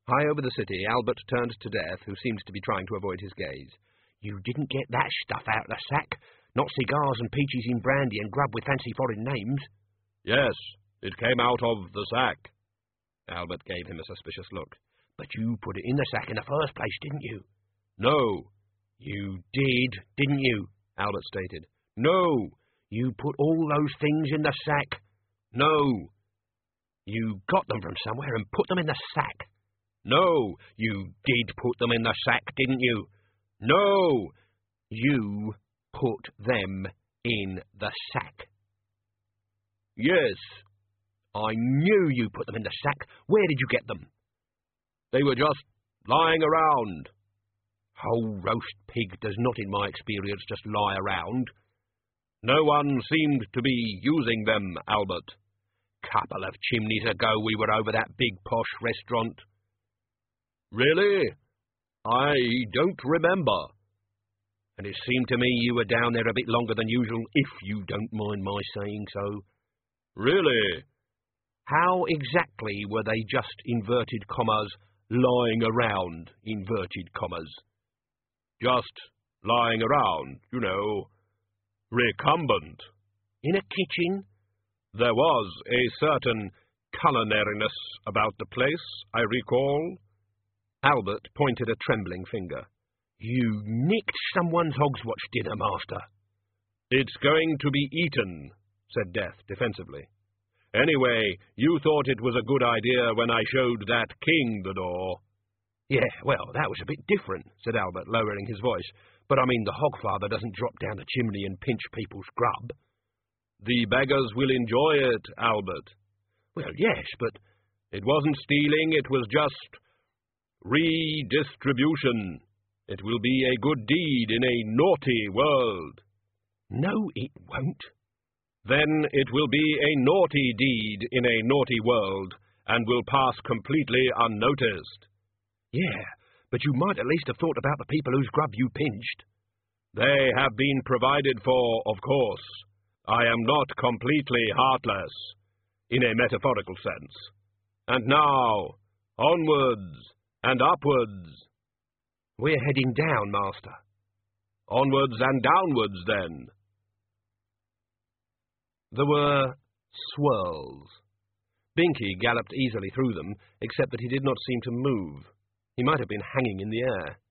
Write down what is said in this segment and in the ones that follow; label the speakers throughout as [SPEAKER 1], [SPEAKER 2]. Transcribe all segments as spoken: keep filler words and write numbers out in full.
[SPEAKER 1] High over the city, Albert turned to Death, who seemed to be trying to avoid his gaze. "You didn't get that stuff out of the sack? Not cigars and peaches in brandy and grub with fancy foreign names?"
[SPEAKER 2] "Yes, it came out of the sack."
[SPEAKER 1] Albert gave him a suspicious look. "But you put it in the sack in the first place, didn't you?"
[SPEAKER 2] "No."
[SPEAKER 1] "You did, didn't you?" Albert stated.
[SPEAKER 2] "No."
[SPEAKER 1] "You put all those things in the sack?"
[SPEAKER 2] "No."
[SPEAKER 1] "You got them from somewhere and put them in the sack?"
[SPEAKER 2] "No."
[SPEAKER 1] "You did put them in the sack, didn't you?"
[SPEAKER 2] "No."
[SPEAKER 1] "You put them in the sack?"
[SPEAKER 2] "Yes."
[SPEAKER 1] "I knew you put them in the sack. Where did you get them?"
[SPEAKER 2] "They were just lying around."
[SPEAKER 1] "Whole roast pig does not, in my experience, just lie around."
[SPEAKER 2] "No one seemed to be using them, Albert."
[SPEAKER 1] "Couple of chimneys ago we were over that big posh restaurant."
[SPEAKER 2] "Really? I don't remember."
[SPEAKER 1] "And it seemed to me you were down there a bit longer than usual, if you don't mind my saying so."
[SPEAKER 2] "Really?"
[SPEAKER 1] "How exactly were they just, inverted commas, lying around, inverted commas?"
[SPEAKER 2] "Just lying around, you know, recumbent."
[SPEAKER 1] "In a kitchen?"
[SPEAKER 2] "There was a certain culinariness about the place, I recall."
[SPEAKER 1] Albert pointed a trembling finger. "You nicked someone's Hogswatch dinner, master."
[SPEAKER 2] "It's going to be eaten," said Death defensively. "Anyway, you thought it was a good idea when I showed that king the door."
[SPEAKER 1] "Yeah, well, that was a bit different," said Albert, lowering his voice. "But I mean, the Hogfather doesn't drop down the chimney and pinch people's grub."
[SPEAKER 2] "The beggars will enjoy it, Albert."
[SPEAKER 1] "Well, yes, but—"
[SPEAKER 2] "It wasn't stealing, it was just redistribution. It will be a good deed in a naughty world."
[SPEAKER 1] "No, it won't."
[SPEAKER 2] "Then it will be a naughty deed in a naughty world, and will pass completely unnoticed."
[SPEAKER 1] "Yeah, but you might at least have thought about the people whose grub you pinched."
[SPEAKER 2] "They have been provided for, of course. I am not completely heartless, in a metaphorical sense. And now, onwards and upwards."
[SPEAKER 1] "We're heading down, master."
[SPEAKER 2] "Onwards and downwards, then."
[SPEAKER 1] There were swirls. Binky galloped easily through them, except that he did not seem to move. He might have been hanging in the air.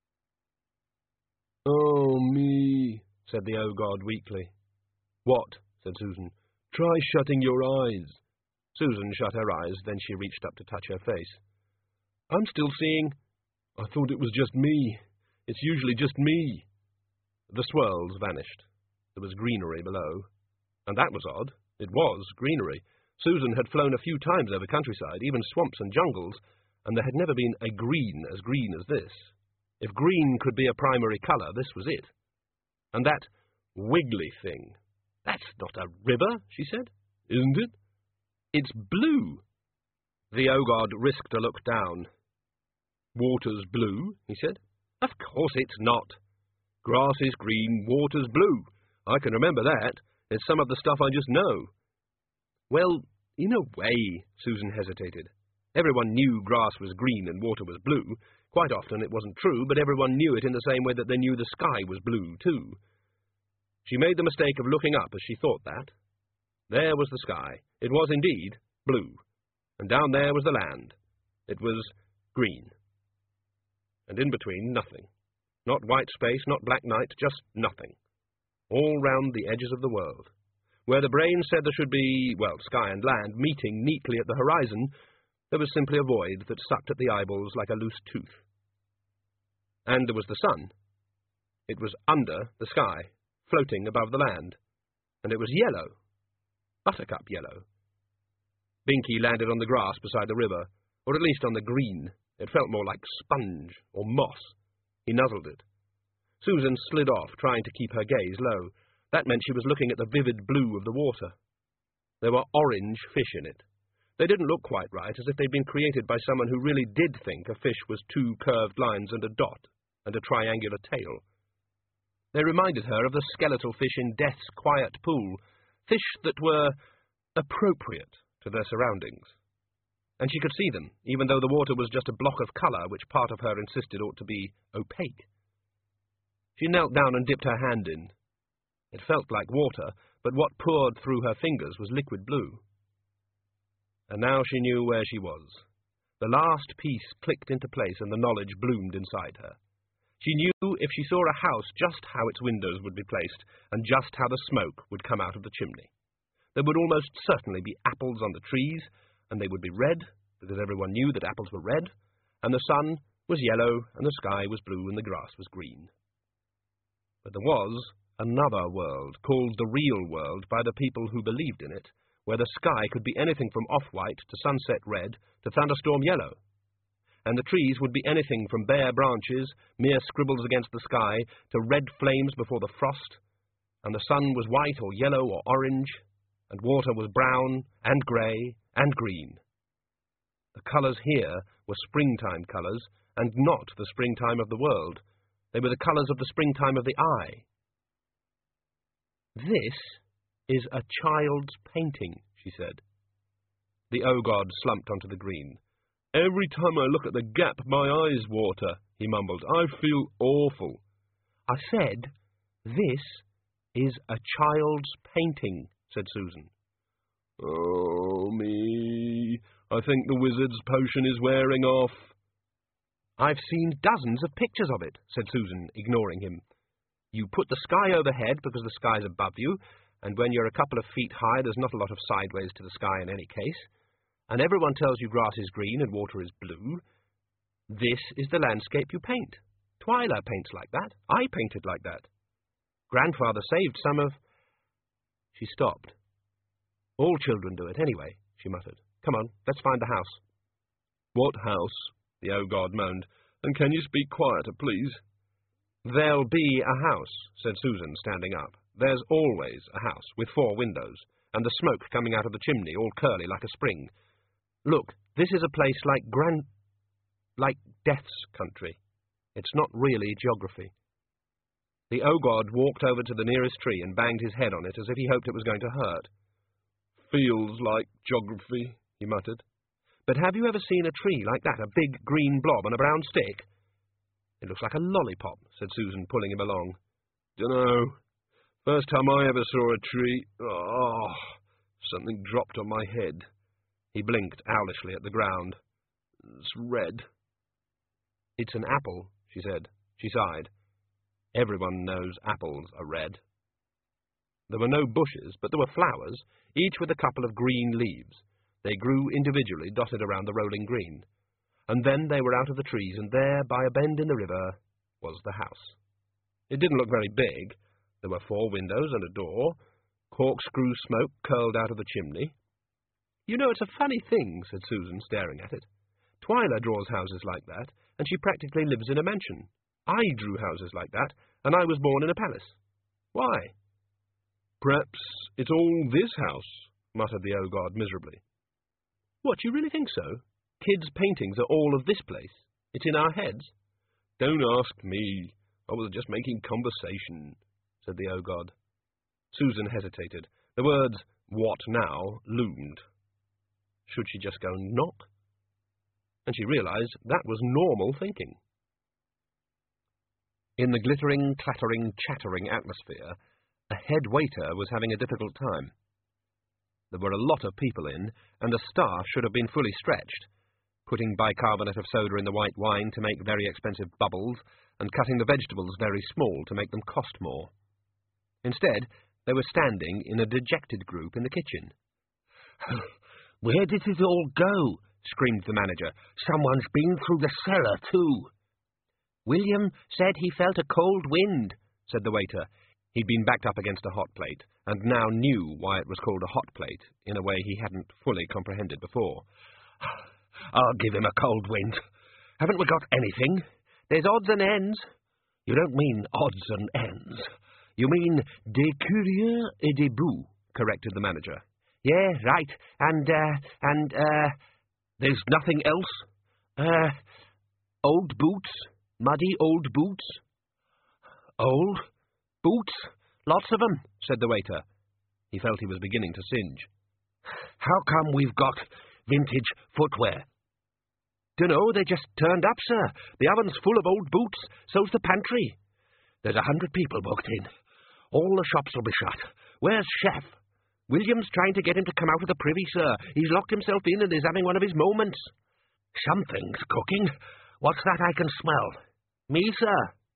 [SPEAKER 3] "Oh, me,"
[SPEAKER 1] said the O-God weakly.
[SPEAKER 3] "What?" said Susan. "Try shutting your eyes."
[SPEAKER 1] Susan shut her eyes, then she reached up to touch her face.
[SPEAKER 3] "I'm still seeing. I thought it was just me. It's usually just me."
[SPEAKER 1] The swirls vanished. There was greenery below. And that was odd. It was greenery. Susan had flown a few times over countryside, even swamps and jungles, and there had never been a green as green as this. If green could be a primary colour, this was it. And that wiggly thing. "That's not a river," she said.
[SPEAKER 3] "Isn't it?"
[SPEAKER 1] "It's blue." The O-God risked a look down.
[SPEAKER 3] "Water's blue," he said.
[SPEAKER 1] "Of course it's not."
[SPEAKER 3] "Grass is green, water's blue. I can remember that. It's some of the stuff I just know."
[SPEAKER 1] "Well, in a way," Susan hesitated. Everyone knew grass was green and water was blue. Quite often it wasn't true, but everyone knew it in the same way that they knew the sky was blue, too. She made the mistake of looking up as she thought that. There was the sky. It was indeed blue. And down there was the land. It was green. And in between, nothing. Not white space, not black night, just nothing. All round the edges of the world. Where the brain said there should be, well, sky and land meeting neatly at the horizon, there was simply a void that sucked at the eyeballs like a loose tooth. And there was the sun. It was under the sky, floating above the land. And it was yellow. Buttercup yellow. Binky landed on the grass beside the river, or at least on the green. It felt more like sponge or moss. He nuzzled it. Susan slid off, trying to keep her gaze low. That meant she was looking at the vivid blue of the water. There were orange fish in it. They didn't look quite right, as if they'd been created by someone who really did think a fish was two curved lines and a dot, and a triangular tail. They reminded her of the skeletal fish in Death's quiet pool, fish that were appropriate to their surroundings. and she could see them, even though the water was just a block of colour which part of her insisted ought to be opaque. She knelt down and dipped her hand in. It felt like water, but what poured through her fingers was liquid blue. And now she knew where she was. The last piece clicked into place and the knowledge bloomed inside her. She knew if she saw a house just how its windows would be placed and just how the smoke would come out of the chimney. There would almost certainly be apples on the trees, and they would be red, because everyone knew that apples were red, and the sun was yellow, and the sky was blue, and the grass was green. But there was another world, called the real world by the people who believed in it, where the sky could be anything from off-white to sunset red to thunderstorm yellow, and the trees would be anything from bare branches, mere scribbles against the sky, to red flames before the frost, and the sun was white or yellow or orange, and water was brown and grey and green. The colours here were springtime colours, and not the springtime of the world. They were the colours of the springtime of the eye. "This is a child's painting," she said. The O-God slumped onto the green. "Every time I look at the gap, my eyes water," he mumbled. "I feel awful." "I said, this is a child's painting," said Susan. "Oh, me. I think the wizard's potion is wearing off." "I've seen dozens of pictures of it," said Susan, ignoring him. "You put the sky overhead because the sky's above you, and when you're a couple of feet high there's not a lot of sideways to the sky in any case, and everyone tells you grass is green and water is blue. This is the landscape you paint. Twyla paints like that. I painted like that. Grandfather saved some of—" She stopped. "All children do it anyway," she muttered. "Come on, let's find the house." "What house?" the O-God moaned. "And can you speak quieter, please?" "There'll be a house," said Susan, standing up. "There's always a house, with four windows, and the smoke coming out of the chimney, all curly like a spring. Look, this is a place like Grand... like Death's country. It's not really geography." The O-God walked over to the nearest tree and banged his head on it as if he hoped it was going to hurt. "Feels like geography," he muttered. "But have you ever seen a tree like that, a big green blob on a brown stick?" "It looks like a lollipop," said Susan, pulling him along. "Dunno. First time I ever saw a tree. Oh, something dropped on my head." He blinked owlishly at the ground. "It's red." "It's an apple," she said. She sighed. Everyone knows apples are red. There were no bushes, but there were flowers, each with a couple of green leaves. They grew individually, dotted around the rolling green. And then they were out of the trees, and there, by a bend in the river, was the house. It didn't look very big. There were four windows and a door. Corkscrew smoke curled out of the chimney. "You know, it's a funny thing," said Susan, staring at it. "Twyla draws houses like that, and she practically lives in a mansion. I drew houses like that, and I was born in a palace. Why?" "Perhaps it's all this house," muttered the O-God miserably. "What, you really think so? Kids' paintings are all of this place. It's in our heads." "Don't ask me. I was just making conversation," said the O-God. Susan hesitated. The words, "what now?" loomed. Should she just go and knock? And she realized that was normal thinking. In the glittering, clattering, chattering atmosphere, a head waiter was having a difficult time. There were a lot of people in, and the staff should have been fully stretched, putting bicarbonate of soda in the white wine to make very expensive bubbles, and cutting the vegetables very small to make them cost more. Instead, they were standing in a dejected group in the kitchen. "Where did it all go?" screamed the manager. "Someone's been through the cellar, too." "William said he felt a cold wind," said the waiter. He'd been backed up against a hot plate, and now knew why it was called a hot plate, in a way he hadn't fully comprehended before. "I'll give him a cold wind. Haven't we got anything?" "There's odds and ends." "You don't mean odds and ends. You mean des curieux et des bouts," corrected the manager. "Yeah, right. And, uh, and, uh, there's nothing else? Uh, old boots. Muddy old boots." "Old boots? Lots of 'em," said the waiter. He felt he was beginning to singe. "How come we've got
[SPEAKER 3] vintage footwear. Dunno, they just turned up, sir. The oven's full of old boots, so's the pantry. There's a hundred people booked in. All the shops will be shut. Where's Chef? William's trying to get him to come out of the privy, sir. He's locked himself in and is having one of his moments. Something's cooking. What's that I can smell? Me, sir?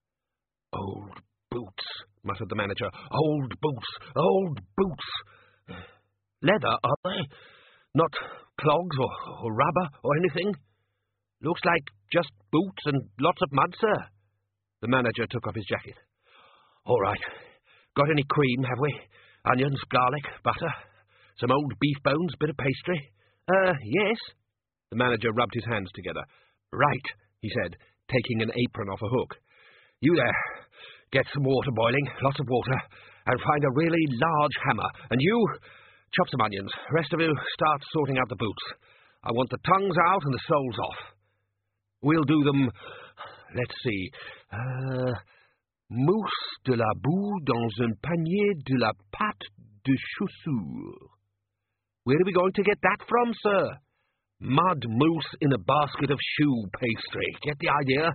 [SPEAKER 3] Old boots, muttered the manager. Old boots, old boots. Leather, are they? Not clogs or, or rubber or anything? Looks like just boots and lots of mud, sir. The manager took off his jacket. All right. Got any cream, have we? Onions, garlic, butter, some old beef bones, bit of pastry? Uh, yes. The manager rubbed his hands together. Right, he said, taking an apron off a hook. You there, get some water boiling, lots of water, and find a really large hammer. And you, chop some onions. Rest of you, start sorting out the boots. I want the tongues out and the soles off. We'll do them, let's see, uh... mousse de la boue dans un panier de la pâte de chaussure. Where are we going to get that from, sir? Mud mousse in a basket of shoe pastry. Get the idea?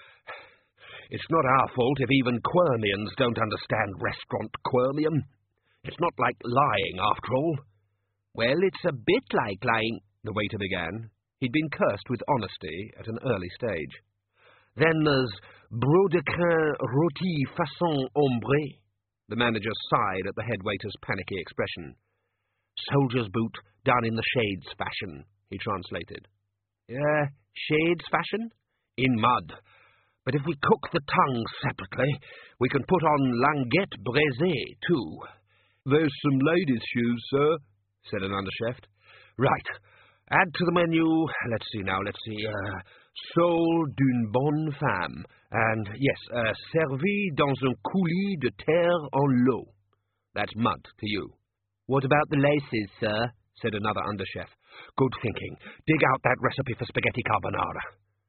[SPEAKER 3] It's not our fault if even Quirmians don't understand restaurant Quirmian. It's not like lying, after all. Well, it's a bit like lying, the waiter began. He'd been cursed with honesty at an early stage. Then there's brodequin rôti façon ombre. The manager sighed at the head waiter's panicky expression. Soldier's boot done in the shades fashion, he translated. Uh, shades fashion? In mud. But if we cook the tongues separately, we can put on languette braisée, too. There's some ladies' shoes, sir, said an underchef. Right. Add to the menu, let's see now, let's see, uh, Soul d'une bonne femme, and, yes, uh, servi dans un coulis de terre en l'eau. That's mud to you. What about the laces, sir? Said another underchef. Good thinking. Dig out that recipe for spaghetti carbonara.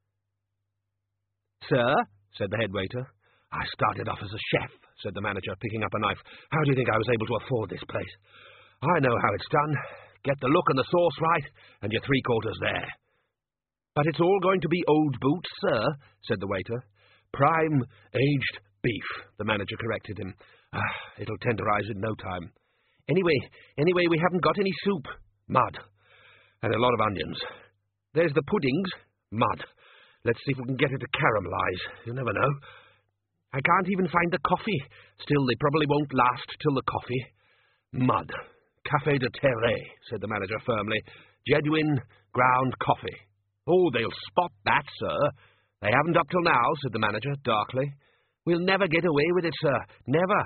[SPEAKER 3] Sir, said the head waiter. I started off as a chef, said the manager, picking up a knife. How do you think I was able to afford this place? I know how it's done. Get the look and the sauce right, and you're three-quarters there. But it's all going to be old boots, sir, said the waiter. Prime, aged beef, the manager corrected him. Ah, it'll tenderize in no time. Anyway, anyway, we haven't got any soup. Mud. And a lot of onions. There's the puddings. Mud. Let's see if we can get it to caramelize. You never know. I can't even find the coffee. Still, they probably won't last till the coffee. Mud. Café de terre, said the manager firmly. Genuine ground coffee. Oh, they'll spot that, sir. They haven't up till now, said the manager, darkly. We'll never get away with it, sir. Never.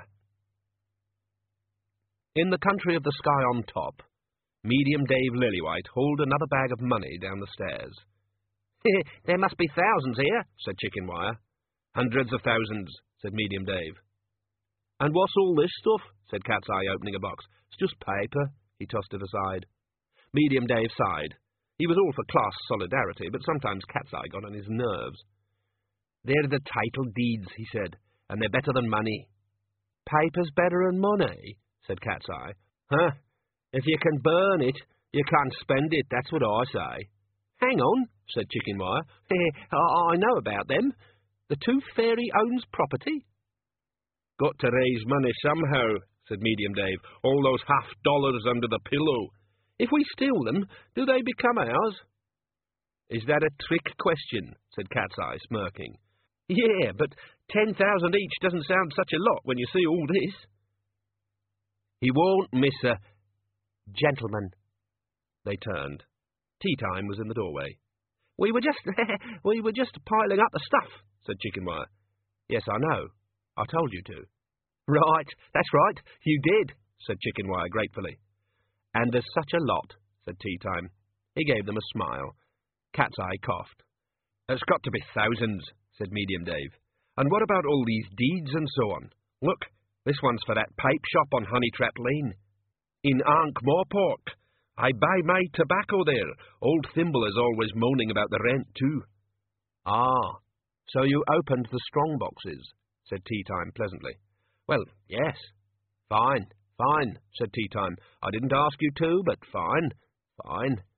[SPEAKER 3] In the country of the sky on top, Medium Dave Lillywhite hauled another bag of money down the stairs. There must be thousands here, said Chickenwire. Hundreds of thousands, said Medium Dave. And what's all this stuff? Said Cat's Eye, opening a box. It's just paper. He tossed it aside. Medium Dave sighed. He was all for class solidarity, but sometimes Cat's Eye got on his nerves. They're the title deeds, he said, and they're better than money. Paper's better than money, said Cat's Eye. Huh? If you can burn it, you can't spend it, that's what I say. Hang on, said Chickenwire. I know about them. The Tooth Fairy owns property. Got to raise money somehow, said Medium Dave. All those half-dollars under the pillow. If we steal them, do they become ours? Is that a trick question? Said Cat's Eye, smirking. Yeah, but ten thousand each doesn't sound such a lot when you see all this. He won't miss a... Gentlemen. They turned. Tea time was in the doorway. We were just... we were just piling up the stuff, said Chickenwire. Yes, I know. I told you to. Right, that's right, you did, said Chickenwire gratefully. And there's such a lot, said Tea Time. He gave them a smile. Cat's Eye coughed. There's got to be thousands, said Medium Dave. And what about all these deeds and so on? Look, this one's for that pipe shop on Honeytrap Lane. In Ankh-Morpork. I buy my tobacco there. Old Thimble is always moaning about the rent, too. Ah, so you opened the strong boxes, said Tea Time pleasantly. Well, yes. Fine, fine, said Tea Time. I didn't ask you to, but fine, fine.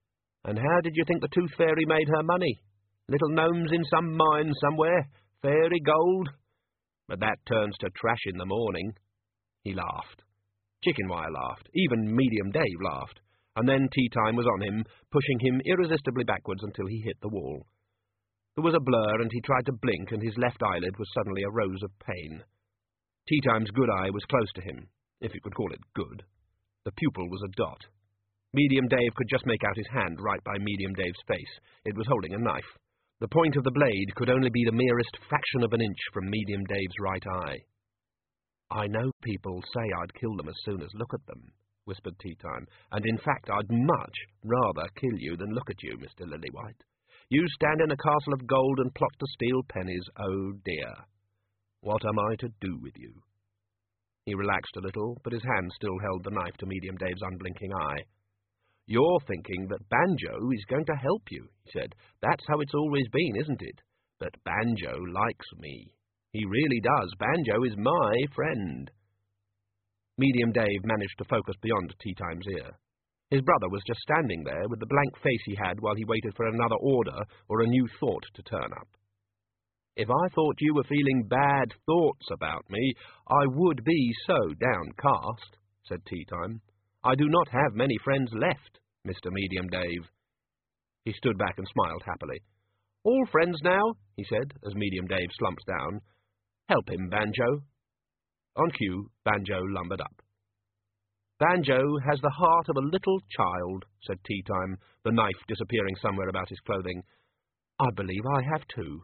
[SPEAKER 3] And how did you think the Tooth Fairy made her money? Little gnomes in some mine somewhere, fairy gold. But that turns to trash in the morning. He laughed. Chickenwire laughed. Even Medium Dave laughed. And then tea time was on him, pushing him irresistibly backwards until he hit the wall. There was a blur, and he tried to blink, and his left eyelid was suddenly a rose of pain. Tea time's good eye was close to him, if you could call it good. The pupil was a dot. Medium Dave could just make out his hand right by Medium Dave's face. It was holding a knife. The point of the blade could only be the merest fraction of an inch from Medium Dave's right eye. I know people say I'd kill them as soon as look at them, whispered Tea Time, and in fact I'd much rather kill you than look at you, Mister Lillywhite. You stand in a castle of gold and plot to steal pennies, oh dear. What am I to do with you? He relaxed a little, but his hand still held the knife to Medium Dave's unblinking eye. You're thinking that Banjo is going to help you, he said. That's how it's always been, isn't it? But Banjo likes me. He really does. Banjo is my friend. Medium Dave managed to focus beyond Tea Time's ear. His brother was just standing there with the blank face he had while he waited for another order or a new thought to turn up. If I thought you were feeling bad thoughts about me, I would be so downcast, said Tea Time. I do not have many friends left, Mister Medium Dave. He stood back and smiled happily. All friends now, he said, as Medium Dave slumped down. Help him, Banjo. On cue, Banjo lumbered up. Banjo has the heart of a little child, said Tea Time, the knife disappearing somewhere about his clothing. I believe I have too.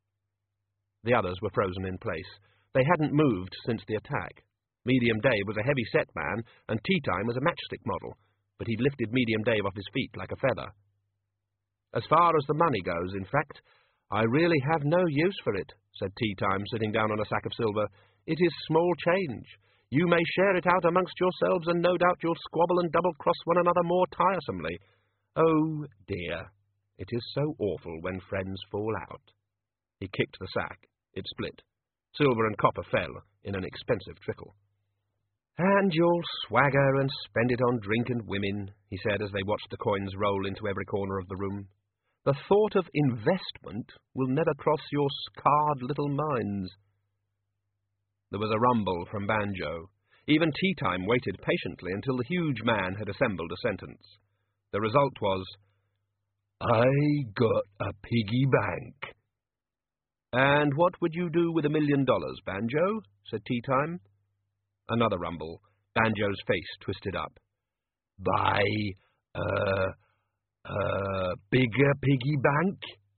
[SPEAKER 3] The others were frozen in place. They hadn't moved since the attack. Medium Dave was a heavy-set man, and Tea Time was a matchstick model, but he'd lifted Medium Dave off his feet like a feather. As far as the money goes, in fact, I really have no use for it, said Tea Time, sitting down on a sack of silver. It is small change. You may share it out amongst yourselves, and no doubt you'll squabble and double-cross one another more tiresomely. Oh, dear, it is so awful when friends fall out. He kicked the sack. It split. Silver and copper fell in an expensive trickle. And you'll swagger and spend it on drink and women, he said as they watched the coins roll into every corner of the room. The thought of investment will never cross your scarred little minds. There was a rumble from Banjo. Even Tea Time waited patiently until the huge man had assembled a sentence. The result was, I got a piggy bank. And what would you do with a million dollars, Banjo? Said Tea Time. Another rumble. Banjo's face twisted up. Buy a, a bigger piggy bank?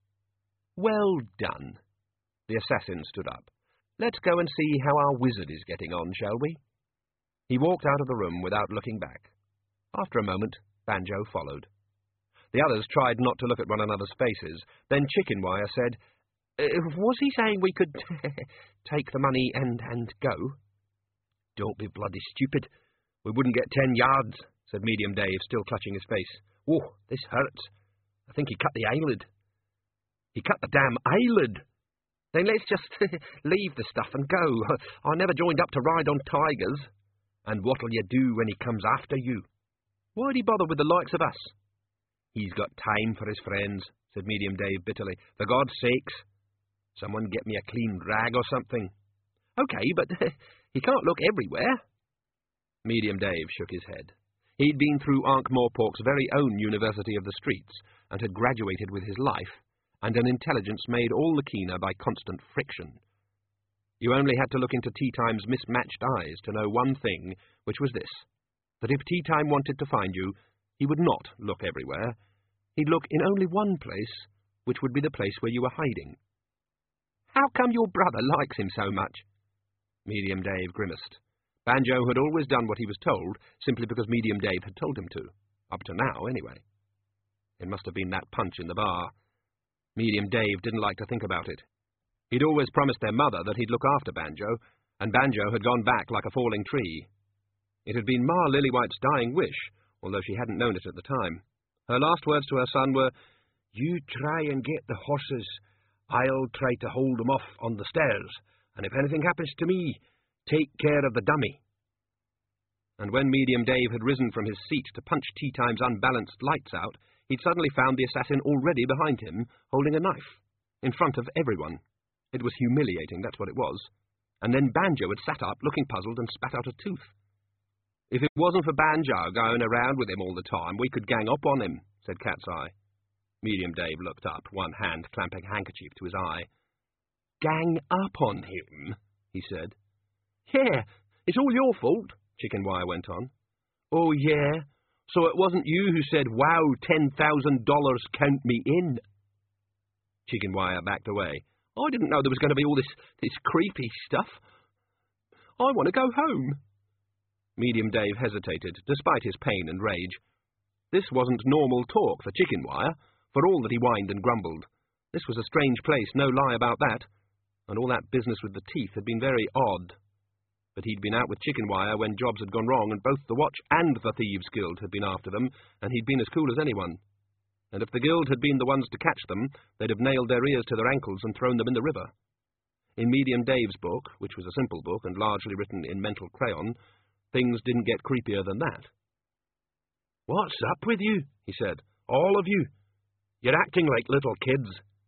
[SPEAKER 3] Well done. The assassin stood up. Let's go and see how our wizard is getting on, shall we? He walked out of the room without looking back. After a moment, Banjo followed. The others tried not to look at one another's faces. Then Chickenwire said, uh, was he saying we could take the money and, and go? Don't be bloody stupid. We wouldn't get ten yards, said Medium Dave, still clutching his face. Oh, this hurts. I think he cut the eyelid. He cut the damn eyelid. Then let's just leave the stuff and go. I never joined up to ride on tigers. And what'll you do when he comes after you? Why'd he bother with the likes of us? He's got time for his friends, said Medium Dave bitterly. For God's sakes, someone get me a clean rag or something. Okay, but he can't look everywhere. Medium Dave shook his head. He'd been through Ankh-Morpork's very own University of the Streets, and had graduated with his life, and an intelligence made all the keener by constant friction. You only had to look into Tea Time's mismatched eyes to know one thing, which was this, that if Tea Time wanted to find you, he would not look everywhere. He'd look in only one place, which would be the place where you were hiding. How come your brother likes him so much? Medium Dave grimaced. Banjo had always done what he was told, simply because Medium Dave had told him to. Up to now, anyway. It must have been that punch in the bar. Medium Dave didn't like to think about it. He'd always promised their mother that he'd look after Banjo, and Banjo had gone back like a falling tree. It had been Ma Lillywhite's dying wish, although she hadn't known it at the time. Her last words to her son were, You try and get the horses. I'll try to hold them off on the stairs, and if anything happens to me, take care of the dummy. And when Medium Dave had risen from his seat to punch Tea Time's unbalanced lights out,
[SPEAKER 1] He'd suddenly found the assassin already behind him, holding a knife, in front of everyone. It was humiliating, that's what it was. And then Banjo had sat up, looking puzzled, and spat out a tooth. "If it wasn't for Banjo going around with him all the time, we could gang up on him," said Cat's Eye. Medium Dave looked up, one hand clamping a handkerchief to his eye. "Gang up on him?" he said. "Yeah, it's all your fault," Chicken Wire went on. "Oh, yeah? So it wasn't you who said, 'Wow, ten thousand dollars, count me in'?" Chicken Wire backed away. "I didn't know there was going to be all this, this creepy stuff. I want to go home." Medium Dave hesitated, despite his pain and rage. This wasn't normal talk for Chicken Wire, for all that he whined and grumbled. This was a strange place, no lie about that, and all that business with the teeth had been very odd. But he'd been out with Chicken Wire when jobs had gone wrong, and both the Watch and the Thieves' Guild had been after them, and he'd been as cool as anyone. And if the Guild had been the ones to catch them, they'd have nailed their ears to their ankles and thrown them in the river. In Medium Dave's book, which was a simple book and largely written in mental crayon, things didn't get creepier than that. "What's up with you?" he said. "All of you. You're acting like little kids."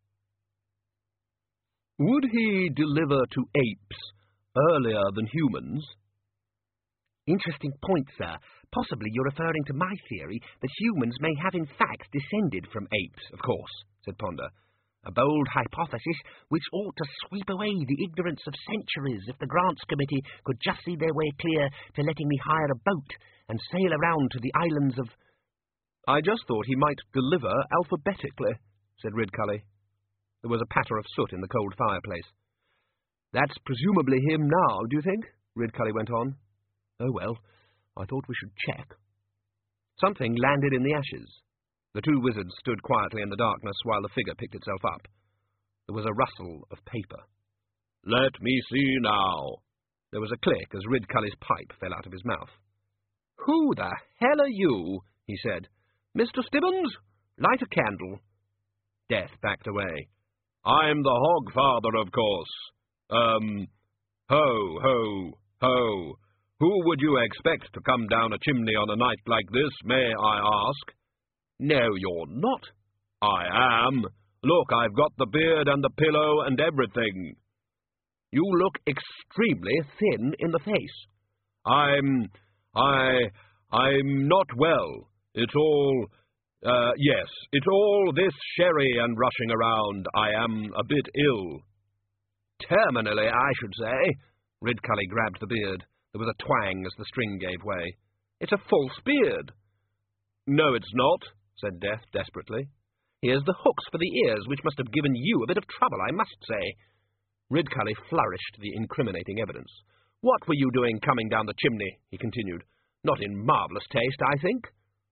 [SPEAKER 1] "Would he deliver to apes earlier than humans?"
[SPEAKER 3] "Interesting point, sir. Possibly you're referring to my theory that humans may have in fact descended from apes, of course," said Ponder. "A bold hypothesis which ought to sweep away the ignorance of centuries if the Grants Committee could just see their way clear to letting me hire a boat and sail around to the islands of—"
[SPEAKER 1] "I just thought he might deliver alphabetically," said Ridcully. There was a patter of soot in the cold fireplace. "That's presumably him now, do you think?" Ridcully went on. "Oh, well, I thought we should check." Something landed in the ashes. The two wizards stood quietly in the darkness while the figure picked itself up. There was a rustle of paper.
[SPEAKER 2] "Let me see now."
[SPEAKER 1] There was a click as Ridcully's pipe fell out of his mouth. "Who the hell are you?" he said. "Mister Stibbons, light a candle." Death backed away.
[SPEAKER 2] "I'm the Hogfather, of course. Um, ho, ho, ho. Who would you expect to come down a chimney on a night like this, may I ask?"
[SPEAKER 1] "No, you're not."
[SPEAKER 2] "I am. Look, I've got the beard and the pillow and everything."
[SPEAKER 1] "You look extremely thin in the face."
[SPEAKER 2] I'm... I... I'm not well. It's all... Uh, yes, it's all this sherry and rushing around. I am a bit ill."
[SPEAKER 1] "Terminally, I should say." Ridcully grabbed the beard. There was a twang as the string gave way. "It's a false beard."
[SPEAKER 2] "No, it's not," said
[SPEAKER 1] Death desperately. "Here's the hooks for the ears, which must have given you a bit of trouble, I must say." Ridcully flourished the incriminating evidence. "What were you doing coming down the chimney?" he continued. "Not in marvellous taste, I think."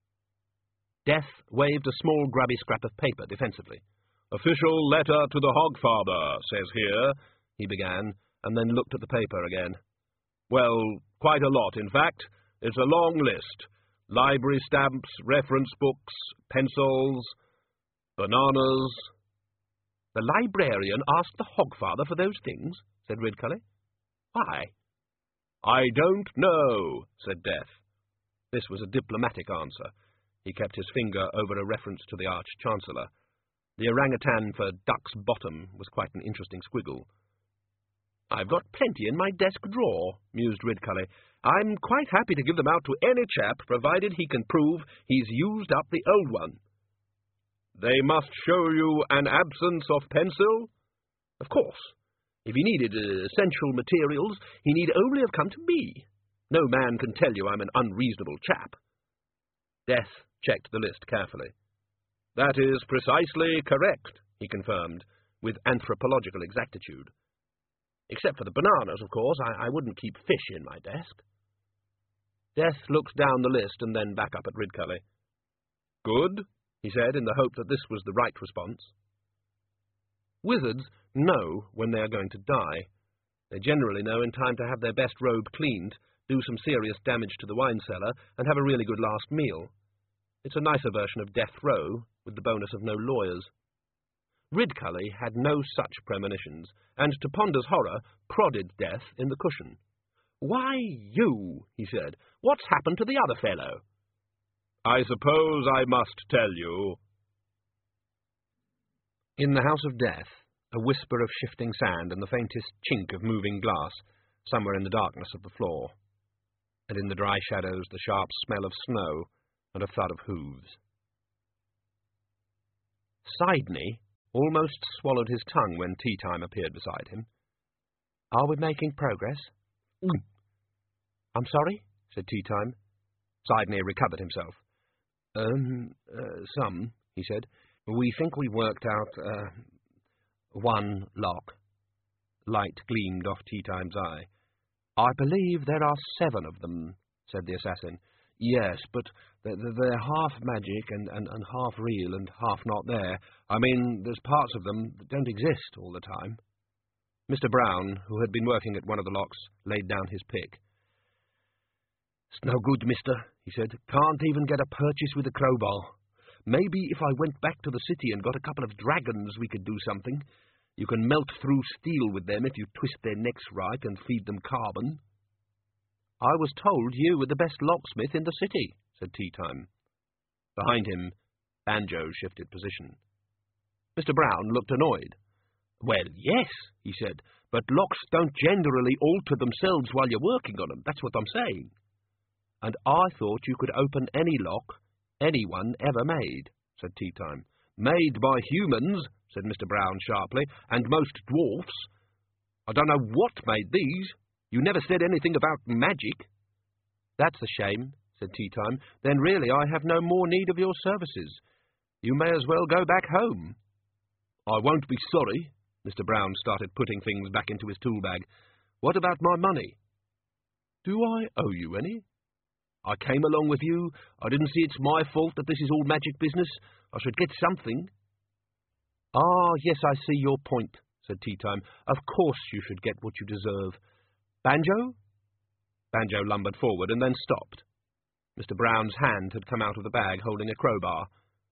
[SPEAKER 1] Death waved a small grubby scrap of paper defensively.
[SPEAKER 2] "Official letter to the Hogfather, says here,"
[SPEAKER 1] he began, and then looked at the paper again.
[SPEAKER 2] "Well, quite a lot, in fact. It's a long list. Library stamps, reference books, pencils, bananas."
[SPEAKER 1] "The librarian asked the Hogfather for those things?" said Ridcully. "Why?"
[SPEAKER 2] "I don't know," said Death.
[SPEAKER 1] This was a diplomatic answer. He kept his finger over a reference to the Arch-Chancellor. The orangutan for Duck's Bottom was quite an interesting squiggle. "I've got plenty in my desk drawer," mused Ridcully. "I'm quite happy to give them out to any chap, provided he can prove he's used up the old one."
[SPEAKER 2] "They must show you an absence of pencil?"
[SPEAKER 1] "Of course. If he needed uh, essential materials, he need only have come to me. No man can tell you I'm an unreasonable chap." Death checked the list carefully.
[SPEAKER 2] "That is precisely correct,"
[SPEAKER 1] he confirmed, with anthropological exactitude. "Except for the bananas, of course. I, I wouldn't keep fish in my desk." Death looked down the list and then back up at Ridcully.
[SPEAKER 2] "Good,"
[SPEAKER 1] he said, in the hope that this was the right response. Wizards know when they are going to die. They generally know in time to have their best robe cleaned, do some serious damage to the wine cellar, and have a really good last meal. It's a nicer version of death row, with the bonus of no lawyers. Ridcully had no such premonitions, and to Ponder's horror, prodded Death in the cushion. "Why, you," he said. "What's happened to the other fellow?"
[SPEAKER 2] I suppose I must tell you.
[SPEAKER 3] In the house of death, a whisper of shifting sand and the faintest chink of moving glass somewhere in the darkness of the floor, and in the dry shadows the sharp smell of snow and a thud of hooves. Sidney almost swallowed his tongue when tea time appeared beside him. "Are we making progress?" Mm. "I'm sorry?" said Tea Time. Sidney recovered himself. Um, uh, some, he said. "We think we worked out, uh, one lock." Light gleamed off Tea Time's eye. "I believe there are seven of them," said the assassin. "Yes, but they're, they're half magic and, and, and half real and half not there. I mean, there's parts of them that don't exist all the time." Mister Brown, who had been working at one of the locks, laid down his pick. "It's no good, mister," he said. "Can't even get a purchase with a crowbar. Maybe if I went back to the city and got a couple of dragons we could do something. You can melt through steel with them if you twist their necks right and feed them carbon." "I was told you were the best locksmith in the city," said Tea Time. Behind him, Banjo shifted position. Mister Brown looked annoyed. "Well, yes," he said, "but locks don't generally alter themselves while you're working on them. That's what I'm saying." "And I thought you could open any lock anyone ever made," said Tea Time. "Made by humans," said Mister Brown sharply, "and most dwarfs. I don't know what made these. You never said anything about magic." "That's a shame," said Tea Time. "Then really I have no more need of your services. You may as well go back home." "I won't be sorry." Mister Brown started putting things back into his tool bag. "What about my money?" "Do I owe you any?" "I came along with you. I didn't see it's my fault that this is all magic business. I should get something." "Ah, yes, I see your point," said Tea Time. "Of course you should get what you deserve. Banjo?" Banjo lumbered forward and then stopped. Mister Brown's hand had come out of the bag holding a crowbar.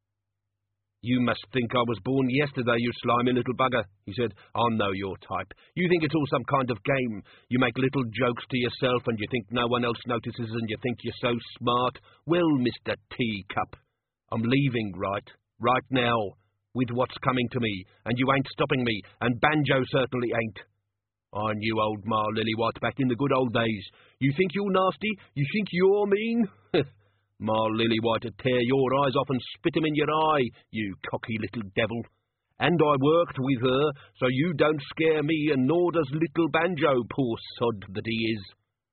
[SPEAKER 3] "You must think I was born yesterday, you slimy little bugger," he said. "I know your type. You think it's all some kind of game. You make little jokes to yourself and you think no one else notices and you think you're so smart. Well, Mister Teacup, I'm leaving right, right now, with what's coming to me, and you ain't stopping me, and Banjo certainly ain't. I knew old Ma Lillywhite back in the good old days. You think you're nasty? You think you're mean? Ma Lillywhite would tear your eyes off and spit 'em in your eye, you cocky little devil. And I worked with her, so you don't scare me, and nor does little Banjo, poor sod that he is."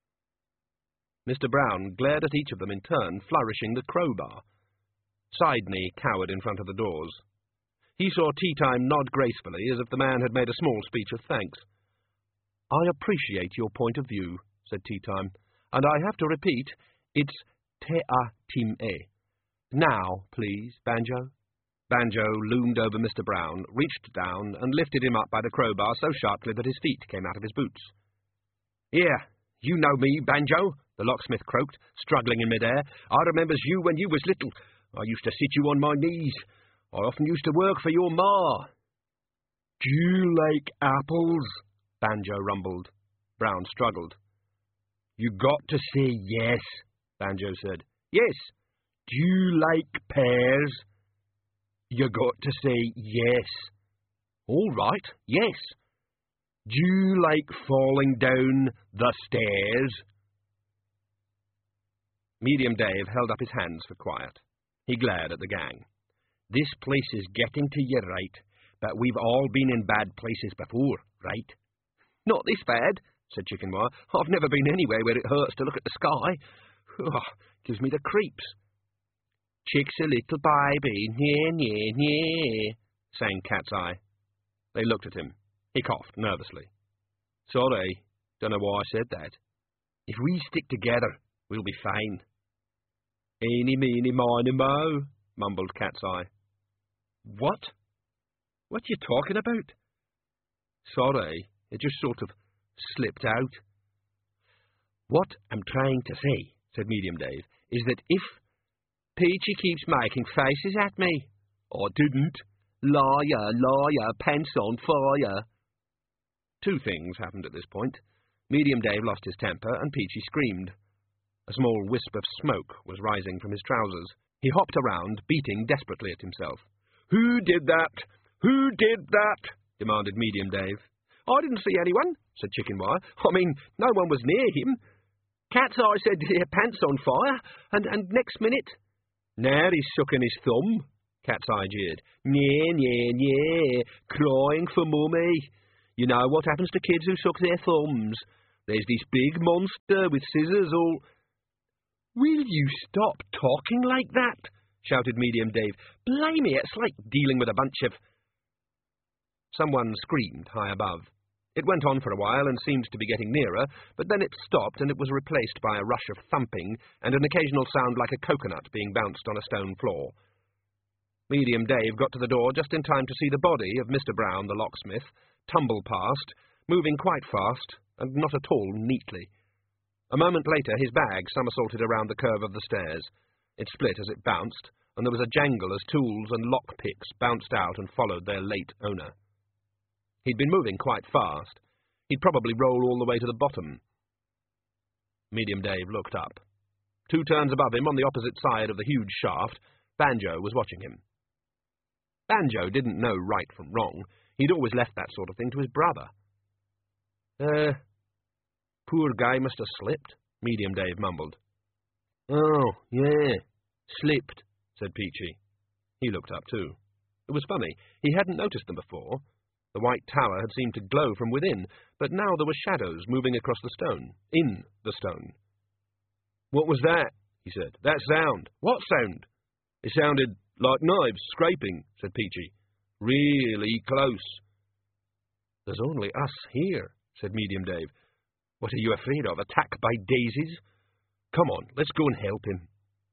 [SPEAKER 3] Mister Brown glared at each of them in turn, flourishing the crowbar. Sidney cowered in front of the doors. He saw Tea Time nod gracefully, as if the man had made a small speech of thanks. "I appreciate your point of view," said Tea Time, "and I have to repeat, it's te-a-tim-e. Now, please, Banjo." Banjo loomed over Mister Brown, reached down, and lifted him up by the crowbar so sharply that his feet came out of his boots. "Here, you know me, Banjo," the locksmith croaked, struggling in mid-air. "I remembers you when you was little. I used to sit you on my knees. I often used to work for your ma." "Do you like apples?" Banjo rumbled. Brown struggled. "You got to say yes," Banjo said. "Yes." "Do you like pears?" "You got to say yes." "All right, yes." "Do you like falling down the stairs?" Medium Dave held up his hands for quiet. He glared at the gang. "This place is getting to you, right? But we've all been in bad places before, right?" "Not this bad," said Chickenwire. "I've never been anywhere where it hurts to look at the sky. Oh, gives me the creeps." "Chick's a little baby, nye, nye, nye," sang Cat's Eye. They looked at him. He coughed nervously. "Sorry, don't know why I said that. If we stick together, we'll be fine." "Eeny, meeny, miny, mo," mumbled Cat's Eye. "What? What you talking about?" "Sorry, it just sort of slipped out." "What I'm trying to say," said Medium Dave, "is that if Peachy keeps making faces at me—" "I didn't." "Liar, liar, pants on fire." Two things happened at this point. Medium Dave lost his temper, and Peachy screamed. A small wisp of smoke was rising from his trousers.
[SPEAKER 1] He hopped around, beating desperately at himself. "Who did that? Who did that?" demanded Medium Dave. "I didn't see anyone," said Chickenwire. "I mean, no one was near him. Cat's Eye said your pants on fire, and, and next minute—" "Now he's sucking his thumb," Cat's Eye jeered. "Nyeh, nyeh, nyeh, crying for mummy. You know what happens to kids who suck their thumbs. There's this big monster with scissors all—" "Will you stop talking like that?" shouted Medium Dave. "Blimey, it's like dealing with a bunch of—" Someone screamed high above. It went on for a while and seemed to be getting nearer, but then it stopped and it was replaced by a rush of thumping and an occasional sound like a coconut being bounced on a stone floor. Medium Dave got to the door just in time to see the body of Mister Brown, the locksmith, tumble past, moving quite fast and not at all neatly. A moment later his bag somersaulted around the curve of the stairs. It split as it bounced, and there was a jangle as tools and lock-picks bounced out and followed their late owner. He'd been moving quite fast. He'd probably roll all the way to the bottom. Medium Dave looked up. Two turns above him, on the opposite side of the huge shaft, Banjo was watching him. Banjo didn't know right from wrong. He'd always left that sort of thing to his brother. Uh, poor guy must have slipped, Medium Dave mumbled. "Oh, yeah, slipped," said Peachy. He looked up too. It was funny. He hadn't noticed them before. The white tower had seemed to glow from within, but now there were shadows moving across the stone, in the stone. "What was that?" he said. "That sound. What sound?" "It sounded like knives scraping," said Peachy. "Really close." "There's only us here," said Medium Dave. "What are you afraid of, attack by daisies? Come on, let's go and help him."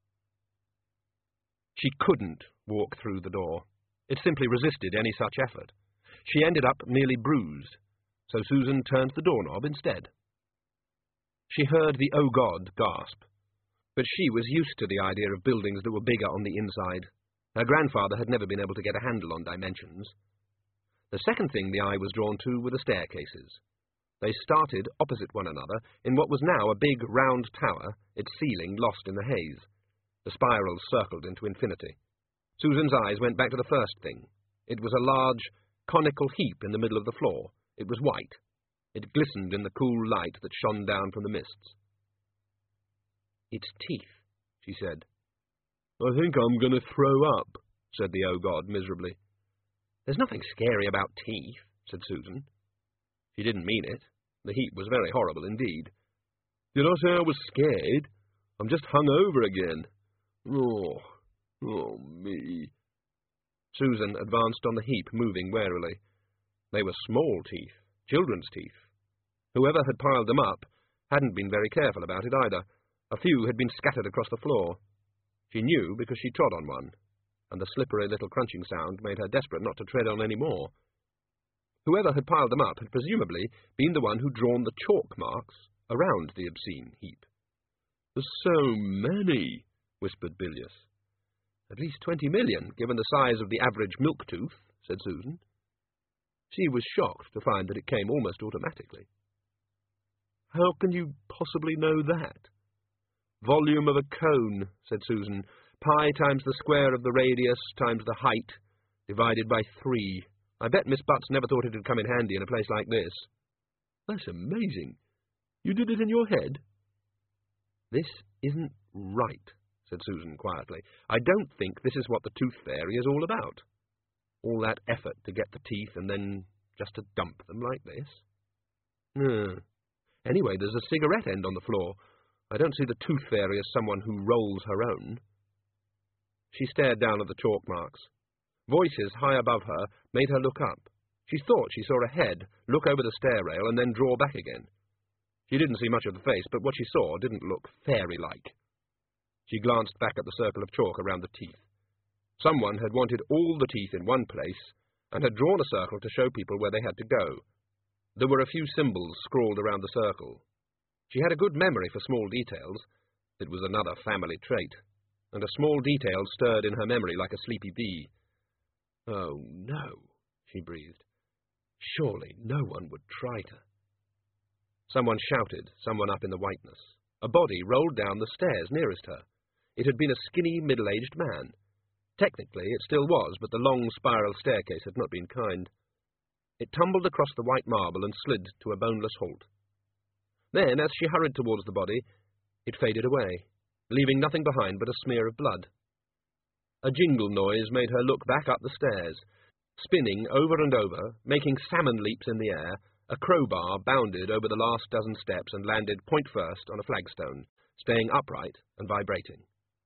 [SPEAKER 1] She couldn't walk through the door. It simply resisted any such effort. She ended up merely bruised, so Susan turned the doorknob instead. She heard the "Oh God" gasp, but she was used to the idea of buildings that were bigger on the inside. Her grandfather had never been able to get a handle on dimensions. The second thing the eye was drawn to were the staircases. They started opposite one another in what was now a big round tower, its ceiling lost in the haze. The spirals circled into infinity. Susan's eyes went back to the first thing. It was a large, conical heap in the middle of the floor. It was white. It glistened in the cool light that shone down from the mists. "It's teeth," she said. "I think I'm going to throw up," said the Oh God miserably. "There's nothing scary about teeth," said Susan. She didn't mean it. The heap was very horrible indeed. "Did I say I was scared? I'm just hung over again. Oh, oh me." Susan advanced on the heap, moving warily. They were small teeth, children's teeth. Whoever had piled them up hadn't been very careful about it either. A few had been scattered across the floor. She knew because she trod on one, and the slippery little crunching sound made her desperate not to tread on any more. Whoever had piled them up had presumably been the one who'd drawn the chalk marks around the obscene heap. "There's so many," whispered Bilious. "At least twenty million, given the size of the average milk tooth," said Susan. She was shocked to find that it came almost automatically. "How can you possibly know that?" "Volume of a cone," said Susan. "Pi times the square of the radius times the height, divided by three. I bet Miss Butts never thought it would come in handy in a place like this." "That's amazing. You did it in your head?" "This isn't right," said Susan quietly. "I don't think this is what the Tooth Fairy is all about. All that effort to get the teeth and then just to dump them like this. No. Anyway, there's a cigarette end on the floor. I don't see the Tooth Fairy as someone who rolls her own." She stared down at the chalk marks. Voices high above her made her look up. She thought she saw a head look over the stair rail and then draw back again. She didn't see much of the face, but what she saw didn't look fairy-like. She glanced back at the circle of chalk around the teeth. Someone had wanted all the teeth in one place and had drawn a circle to show people where they had to go. There were a few symbols scrawled around the circle. She had a good memory for small details. It was another family trait, and a small detail stirred in her memory like a sleepy bee. "Oh, no," she breathed. "Surely no one would try to." Someone shouted, someone up in the whiteness. A body rolled down the stairs nearest her. It had been a skinny, middle-aged man. Technically, it still was, but the long spiral staircase had not been kind. It tumbled across the white marble and slid to a boneless halt. Then, as she hurried towards the body, it faded away, leaving nothing behind but a smear of blood. A jingle noise made her look back up the stairs. Spinning over and over, making salmon leaps in the air, a crowbar bounded over the last dozen steps and landed point first on a flagstone, staying upright and vibrating.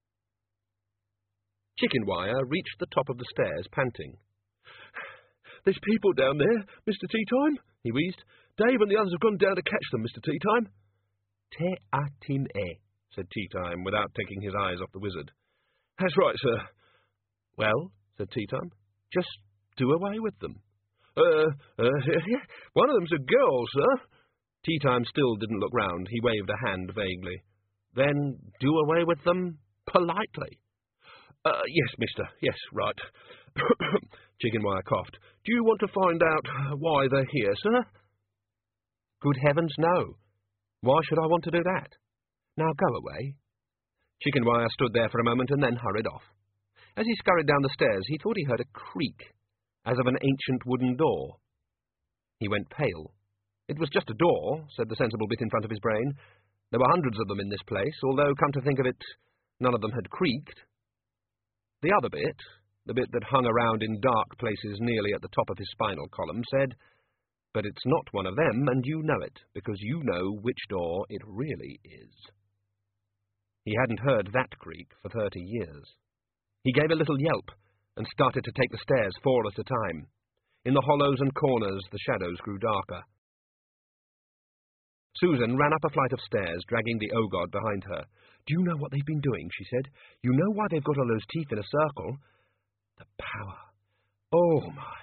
[SPEAKER 1] Chickenwire reached the top of the stairs, panting. "There's people down there, Mister Teatime," he wheezed. "Dave and the others have gone down to catch them, Mister Teatime." "Te atin e," said Teatime, without taking his eyes off the wizard. "That's right, sir." "Well," said Teatime, "just do away with them." Uh, uh, one of them's a girl, sir." Teatime still didn't look round. He waved a hand vaguely. "Then do away with them politely." Uh, yes, mister. Yes, right." Chickenwire coughed. "Do you want to find out why they're here, sir?" "Good heavens, no. Why should I want to do that? Now go away." Chickenwire stood there for a moment and then hurried off. As he scurried down the stairs, he thought he heard a creak, as of an ancient wooden door. He went pale. It was just a door, said the sensible bit in front of his brain. There were hundreds of them in this place, although, come to think of it, none of them had creaked. The other bit, the bit that hung around in dark places nearly at the top of his spinal column, said, "But it's not one of them, and you know it, because you know which door it really is." He hadn't heard that creak for thirty years. He gave a little yelp and started to take the stairs four at a time. In the hollows and corners the shadows grew darker. Susan ran up a flight of stairs, dragging the O-God behind her. "Do you know what they've been doing?" she said. "You know why they've got all those teeth in a circle? The power. Oh, my."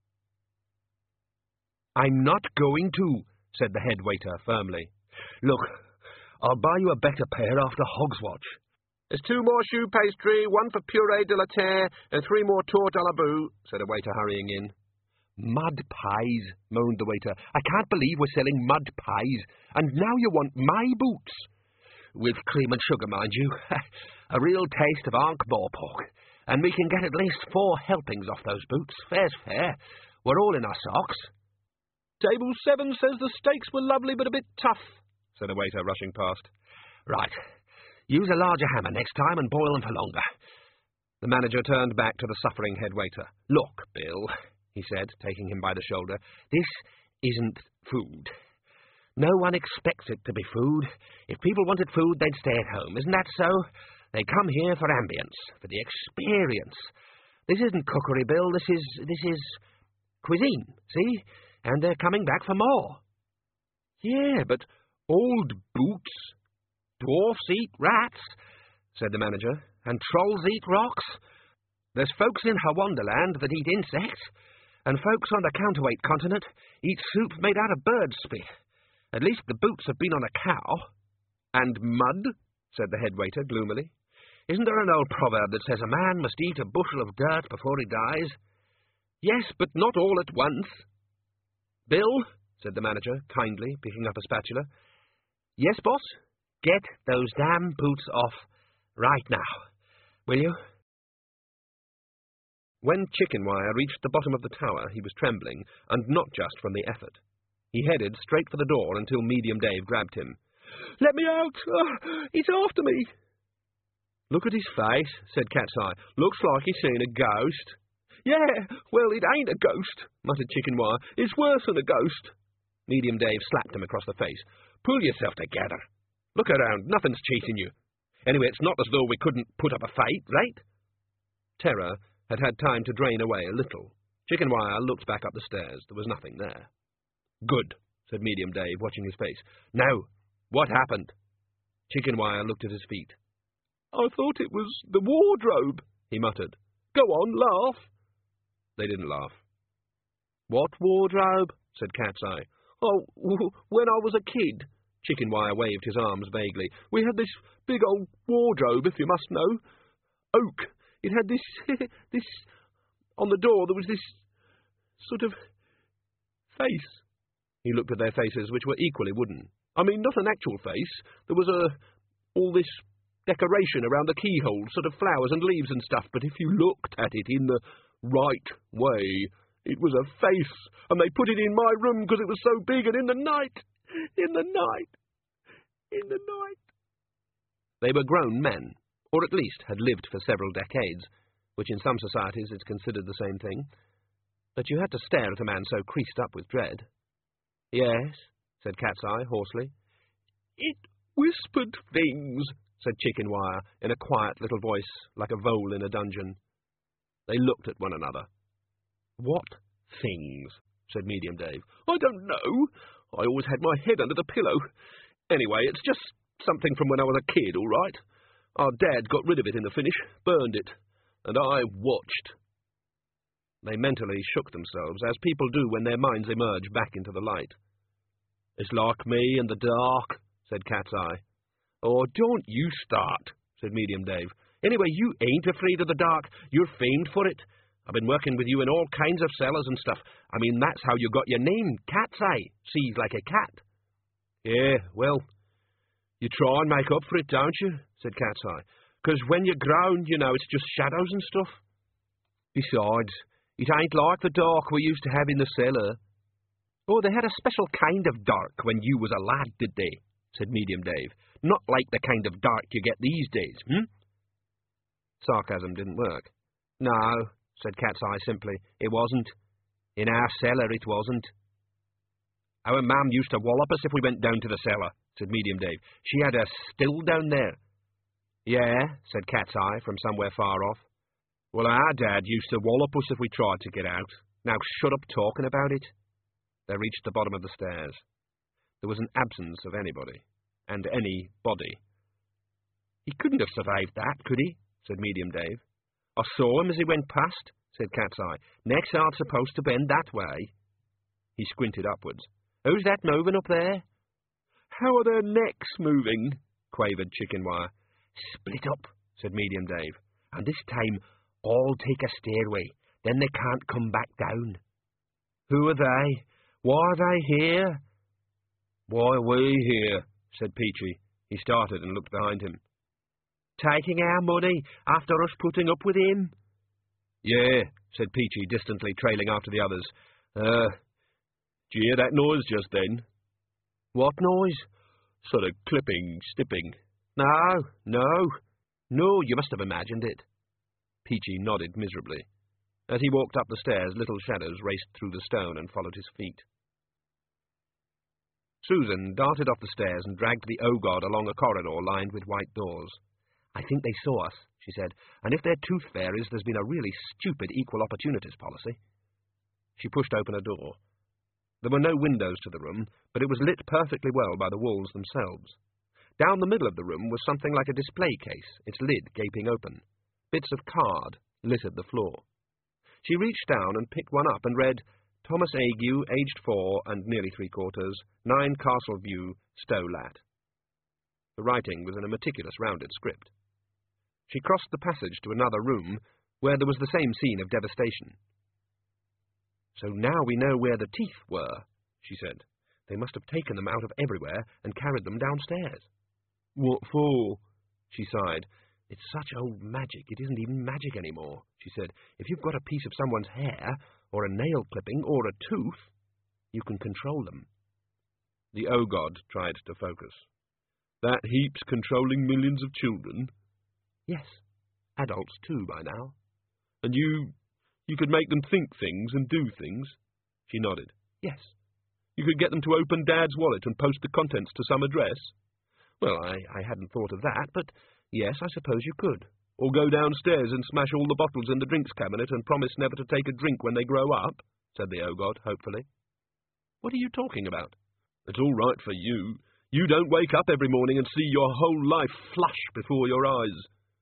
[SPEAKER 1] "I'm not going to," said the head waiter firmly. "Look, I'll buy you a better pair after Hogswatch." "There's two more choux pastry, one for purée de la terre, and three more tourte à la boue," said a waiter hurrying in. "Mud pies," moaned the waiter. "I can't believe we're selling mud pies, and now you want my boots." "With cream and sugar, mind you. A real taste of Ankh-Bor pork, and we can get at least four helpings off those boots. Fair's fair. We're all in our socks." "Table seven says the steaks were lovely but a bit tough," said a waiter rushing past. "Right. Use a larger hammer next time and boil them for longer." The manager turned back to the suffering head waiter. "Look, Bill," he said, taking him by the shoulder, "this isn't food. No one expects it to be food. If people wanted food, they'd stay at home. Isn't that so? They come here for ambience, for the experience. This isn't cookery, Bill. This is, this is cuisine, see? And they're coming back for more." "Yeah, but old boots. Dwarfs eat rats," said the manager, "and trolls eat rocks. There's folks in Hawonderland that eat insects, and folks on the counterweight continent eat soup made out of bird spit. At least the boots have been on a cow." "And mud," said the head waiter gloomily. "Isn't there an old proverb that says a man must eat a bushel of dirt before he dies?" "Yes, but not all at once." "Bill," said the manager kindly, picking up a spatula. "Yes, boss?" "Get those damn boots off right now, will you?" When Chickenwire reached the bottom of the tower, he was trembling, and not just from the effort. He headed straight for the door until Medium Dave grabbed him. "Let me out! Oh, it's after me!" "Look at his face," said Cat's Eye. "Looks like he's seen a ghost." "Yeah, well, it ain't a ghost," muttered Chickenwire. "It's worse than a ghost." Medium Dave slapped him across the face. "Pull yourself together. Look around, nothing's cheating you. Anyway, it's not as though we couldn't put up a fight, right?" Terror had had time to drain away a little. Chickenwire looked back up the stairs. There was nothing there. "Good," said Medium Dave, watching his face. "Now, what happened?" Chickenwire looked at his feet. "I thought it was the wardrobe," he muttered. "Go on, laugh." They didn't laugh. "What wardrobe?" said Cat's Eye. "Oh, when I was a kid." Chickenwire waved his arms vaguely. "We had this big old wardrobe, if you must know. Oak. It had this... this... On the door there was this sort of face." He looked at their faces, which were equally wooden. "I mean, not an actual face. There was a... all this
[SPEAKER 3] decoration around the keyhole, sort of flowers and leaves and stuff, but if you looked at it in the right way, it was a face, and they put it in my room because it was so big, and in the night, in the night, in the night. They were grown men, or at least had lived for several decades, which in some societies is considered the same thing. But you had to stare at a man so creased up with dread. Yes, said Cat's Eye hoarsely. It whispered things, said Chicken Wire, in a quiet little voice, like a vole in a dungeon. They looked at one another. What things? Said Medium Dave. I don't know. I always had my head under the pillow. Anyway, it's just something from when I was a kid, all right? Our dad got rid of it in the finish, burned it, and I watched. They mentally shook themselves, as people do when their minds emerge back into the light. It's like me in the dark, said Cat's Eye. Oh, don't you start, said Medium Dave. Anyway, you ain't afraid of the dark. You're famed for it. I've been working with you in all kinds of cellars and stuff. I mean, that's how you got your name, Cat's Eye. Sees like a cat. Yeah, well, you try and make up for it, don't you? Said Cat's Eye. 'Cause when you're grown, you know, it's just shadows and stuff. Besides, it ain't like the dark we used to have in the cellar. Oh, they had a special kind of dark when you was a lad, did they? Said Medium Dave. Not like the kind of dark you get these days, hm? Sarcasm didn't work. No, said Cat's Eye simply. It wasn't. In our cellar, it wasn't. Our mam used to wallop us if we went down to the cellar, said Medium Dave. She had a still down there. Yeah, said Cat's Eye from somewhere far off. Well, our dad used to wallop us if we tried to get out. Now shut up talking about it. They reached the bottom of the stairs. There was an absence of anybody, and any body. He couldn't have survived that, could he? Said Medium Dave. I saw him as he went past, said Cat's Eye. Necks aren't supposed to bend that way. He squinted upwards. Who's that moving up there? How are their necks moving? Quavered Chicken Wire. Split up, said Medium Dave. And this time all take a stairway. Then they can't come back down. Who are they? Why are they here? Why are we here? Said Peachy. He started and looked behind him. Taking our money after us putting up with him? Yeah, said Peachy distantly, trailing after the others. Uh, did you hear that noise just then? What noise? Sort of clipping, snipping. No, no. No, you must have imagined it. Peachy nodded miserably. As he walked up the stairs, little shadows raced through the stone and followed his feet. Susan darted off the stairs and dragged the O-God along a corridor lined with white doors. I think they saw us, she said, and if they're tooth fairies, there's been a really stupid equal opportunities policy. She pushed open a door. There were no windows to the room, but it was lit perfectly well by the walls themselves. Down the middle of the room was something like a display case, its lid gaping open. Bits of card littered the floor. She reached down and picked one up and read, Thomas Ague, aged four and nearly three-quarters, nine Castle View, Stow Lat. The writing was in a meticulous rounded script. She crossed the passage to another room, where there was the same scene of devastation. So now we know where the teeth were, she said. They must have taken them out of everywhere and carried them downstairs. What for? She sighed. It's such old magic, it isn't even magic anymore, she said. If you've got a piece of someone's hair, or a nail clipping, or a tooth, you can control them. The O-God tried to focus. That heap's controlling millions of children? Yes, adults too by now. And you, you could make them think things and do things? She nodded. Yes. You could get them to open Dad's wallet and post the contents to some address? Well, I, I hadn't thought of that, but yes, I suppose you could. Or go downstairs and smash all the bottles in the drinks cabinet and promise never to take a drink when they grow up, said the O-God, hopefully. What are you talking about? It's all right for you. You don't wake up every morning and see your whole life flash before your eyes.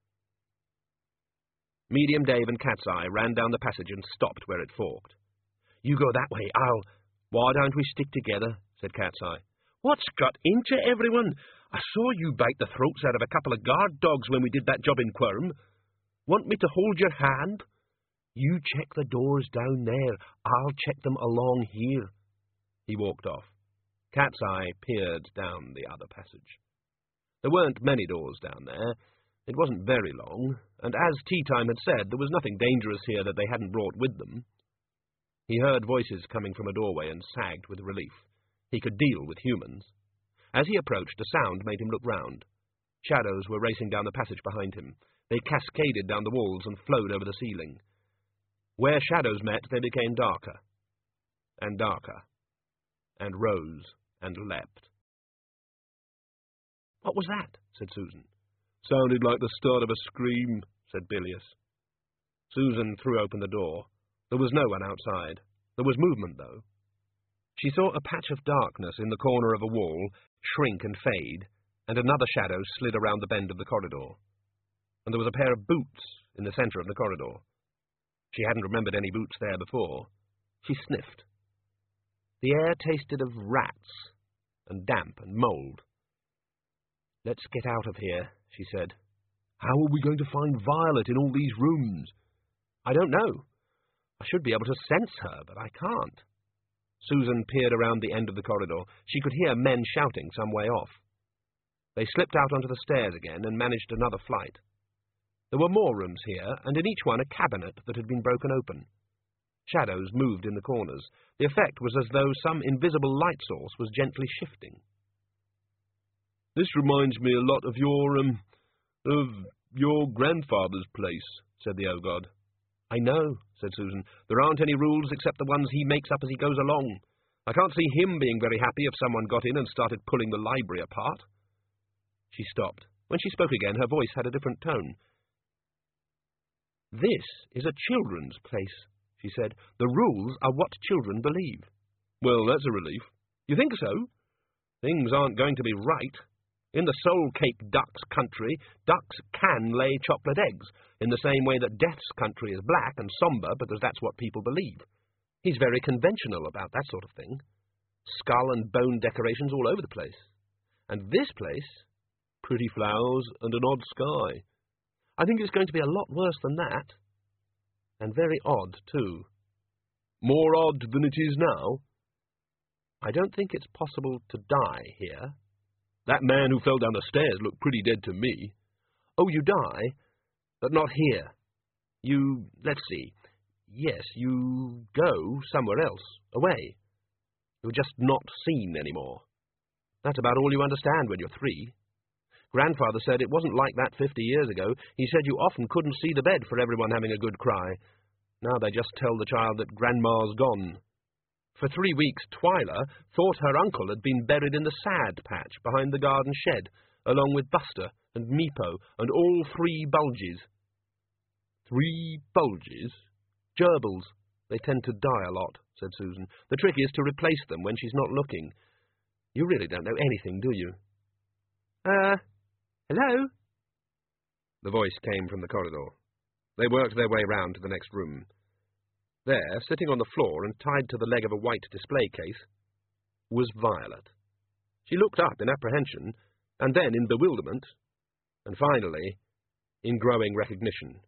[SPEAKER 3] Medium Dave and Cat's Eye ran down the passage and stopped where it forked. You go that way, I'll... Why don't we stick together, said Cat's Eye. What's got into everyone? I saw you bite the throats out of a couple of guard dogs when we did that job in Quirm. Want me to hold your hand? You check the doors down there. I'll check them along here. He walked off. Cat's Eye peered down the other passage.
[SPEAKER 1] There weren't many doors down there. It wasn't very long, and as tea-time had said, there was nothing dangerous here that they hadn't brought with them. He heard voices coming from a doorway and sagged with relief. He could deal with humans. As he approached, a sound made him look round. Shadows were racing down the passage behind him. They cascaded down the walls and flowed over the ceiling. Where shadows met, they became darker, and darker, and rose and leapt. "What was that?" said Susan.
[SPEAKER 2] "Sounded like the start of a scream," said Bilious.
[SPEAKER 1] Susan threw open the door. There was no one outside. There was movement, though. She saw a patch of darkness in the corner of a wall shrink and fade, and another shadow slid around the bend of the corridor. And there was a pair of boots in the centre of the corridor. She hadn't remembered any boots there before. She sniffed. The air tasted of rats and damp and mould. "Let's get out of here," she said.
[SPEAKER 2] "How are we going to find Violet in all these rooms?"
[SPEAKER 1] "I don't know. I should be able to sense her, but I can't." Susan peered around the end of the corridor. She could hear men shouting some way off. They slipped out onto the stairs again and managed another flight. There were more rooms here, and in each one a cabinet that had been broken open. Shadows moved in the corners. The effect was as though some invisible light source was gently shifting.
[SPEAKER 2] "This reminds me a lot of your, um, of your grandfather's place," said the O-God.
[SPEAKER 1] "I know," said Susan. "There aren't any rules except the ones he makes up as he goes along. I can't see him being very happy if someone got in and started pulling the library apart." She stopped. When she spoke again, her voice had a different tone. "This is a children's place," she said. "The rules are what children believe."
[SPEAKER 2] "Well, that's a relief."
[SPEAKER 1] "You think so? Things aren't going to be right. In the soul-cake duck's country, ducks can lay chocolate eggs, in the same way that Death's country is black and sombre because that's what people believe. He's very conventional about that sort of thing. Skull and bone decorations all over the place. And this place,
[SPEAKER 2] pretty flowers and an odd sky.
[SPEAKER 1] I think it's going to be a lot worse than that. And very odd, too."
[SPEAKER 2] "More odd than it is now?"
[SPEAKER 1] "I don't think it's possible to die here."
[SPEAKER 2] "That man who fell down the stairs looked pretty dead to me."
[SPEAKER 1] "Oh, you die? But not here. You, let's see, yes, you go somewhere else, away. You're just not seen anymore. That's about all you understand when you're three. Grandfather said it wasn't like that fifty years ago. He said you often couldn't see the bed for everyone having a good cry. Now they just tell the child that Grandma's gone. For three weeks, Twyla thought her uncle had been buried in the sad patch behind the garden shed, along with Buster and Meepo and all three Bulges."
[SPEAKER 2] "Three Bulges?"
[SPEAKER 1] "Gerbils. They tend to die a lot," said Susan. "The trick is to replace them when she's not looking. You really don't know anything, do you?" Uh, hello?" The voice came from the corridor. They worked their way round to the next room. There, sitting on the floor and tied to the leg of a white display case, was Violet. She looked up in apprehension, and then in bewilderment, and finally in growing recognition.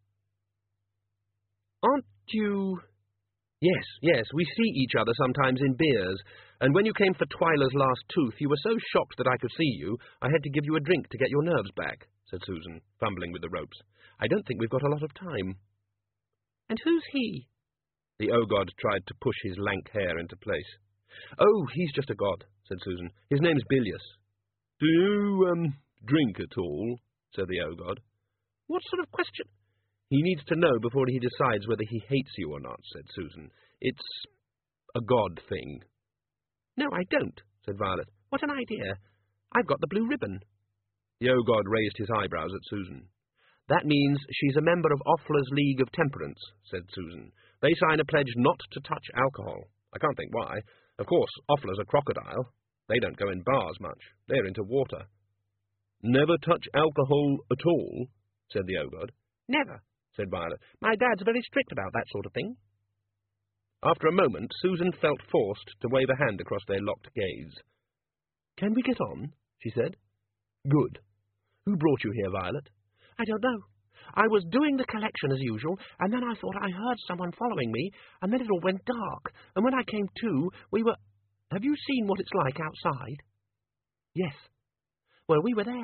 [SPEAKER 1] "Aren't you—" "Yes, yes, we see each other sometimes in beers, and when you came for Twyla's last tooth, you were so shocked that I could see you, I had to give you a drink to get your nerves back," said Susan, fumbling with the ropes. "I don't think we've got a lot of time." "And who's he?" The O-God tried to push his lank hair into place. "Oh, he's just a god," said Susan. "His name's Bilious."
[SPEAKER 2] "Do you, um, drink at all?" said the O-God.
[SPEAKER 1] "What sort of question?" "He needs to know before he decides whether he hates you or not," said Susan. "It's a god thing." "No, I don't," said Violet. "What an idea. I've got the blue ribbon." The O-God raised his eyebrows at Susan. "That means she's a member of Offler's League of Temperance," said Susan. "They sign a pledge not to touch alcohol. I can't think why. Of course, Offler's a crocodile. They don't go in bars much. They're into water."
[SPEAKER 2] "Never touch alcohol at all?" said the O-God.
[SPEAKER 1] "Never," said Violet. "My dad's very strict about that sort of thing." After a moment, Susan felt forced to wave a hand across their locked gaze. "Can we get on?" she said. "Good. Who brought you here, Violet?" "I don't know. I was doing the collection as usual, and then I thought I heard someone following me, and then it all went dark, and when I came to, we were— Have you seen what it's like outside?" "Yes." "Well, we were there.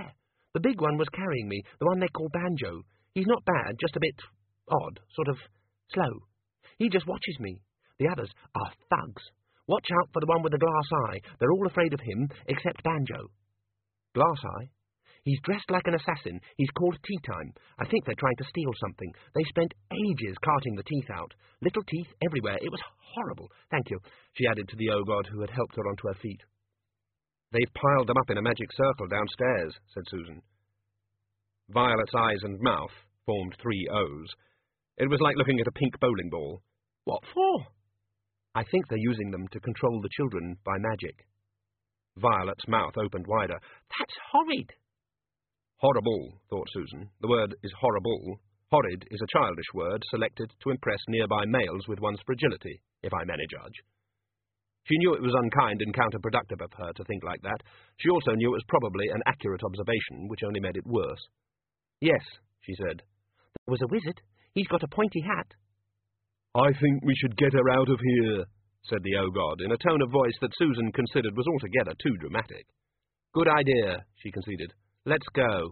[SPEAKER 3] The big one was carrying me, the one they call Banjo. He's not bad, just a bit odd, sort of slow. He just watches me. The others are thugs. Watch out for the one with the glass eye. They're all afraid of him, except Banjo. Glass eye? He's dressed like an assassin. He's called Tea Time. I think they're trying to steal something. They spent ages carting the teeth out. Little teeth everywhere. It was horrible. Thank you, she added to the O-God who had helped her onto her feet. They've piled them up in a magic circle downstairs, said Susan. Violet's eyes and mouth formed three O's. It was like looking at a pink bowling ball. What for? I think they're using them to control the children by magic. Violet's mouth opened wider. That's horrid. Horrible, thought Susan. The word is horrible. Horrid is a childish word selected to impress nearby males with one's fragility, if I may judge. She knew it was unkind and counterproductive of her to think like that. She also knew it was probably an accurate observation, which only made it worse. Yes, she said. There was a wizard. He's got a pointy hat. I think we should get her out of here, said the O-God, in a tone of voice that Susan considered was altogether too dramatic. Good idea, she conceded. Let's go.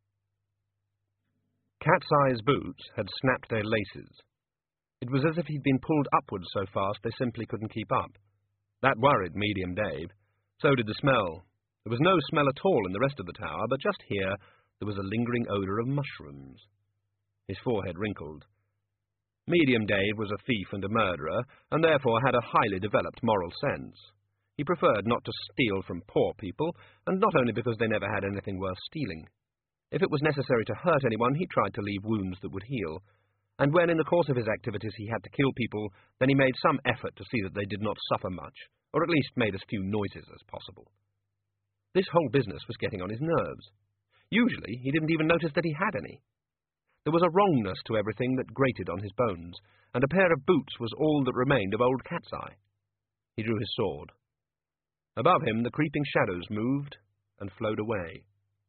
[SPEAKER 3] Cat's Eye's boots had snapped their laces. It was as if he'd been pulled upwards so fast they simply couldn't keep up. That worried Medium Dave. So did the smell. There was no smell at all in the rest of the tower, but just here there was a lingering odour of mushrooms. His forehead wrinkled. Medium Dave was a thief and a murderer, and therefore had a highly developed moral sense. He preferred not to steal from poor people, and not only because they never had anything worth stealing. If it was necessary to hurt anyone, he tried to leave wounds that would heal. And when in the course of his activities he had to kill people, then he made some effort to see that they did not suffer much, or at least made as few noises as possible. This whole business was getting on his nerves. Usually he didn't even notice that he had any. There was a wrongness to everything that grated on his bones, and a pair of boots was all that remained of old Cat's Eye. He drew his sword. Above him the creeping shadows moved and flowed away.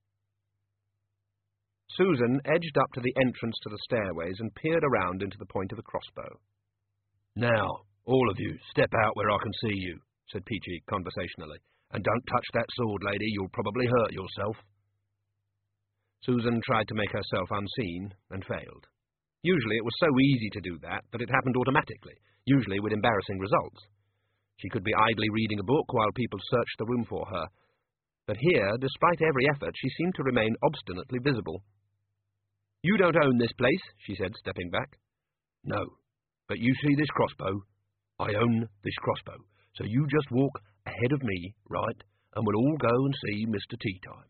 [SPEAKER 3] Susan edged up to the entrance to the stairways and peered around into the point of the crossbow. Now, all of you, step out where I can see you, said Peachy conversationally, and don't touch that sword, lady, you'll probably hurt yourself. Susan tried to make herself unseen, and failed. Usually it was so easy to do that that it happened automatically, usually with embarrassing results. She could be idly reading a book while people searched the room for her. But here, despite every effort, she seemed to remain obstinately visible. You don't own this place, she said, stepping back. No, but you see this crossbow? I own this crossbow, so you just walk ahead of me, right, and we'll all go and see Mister Tea Time.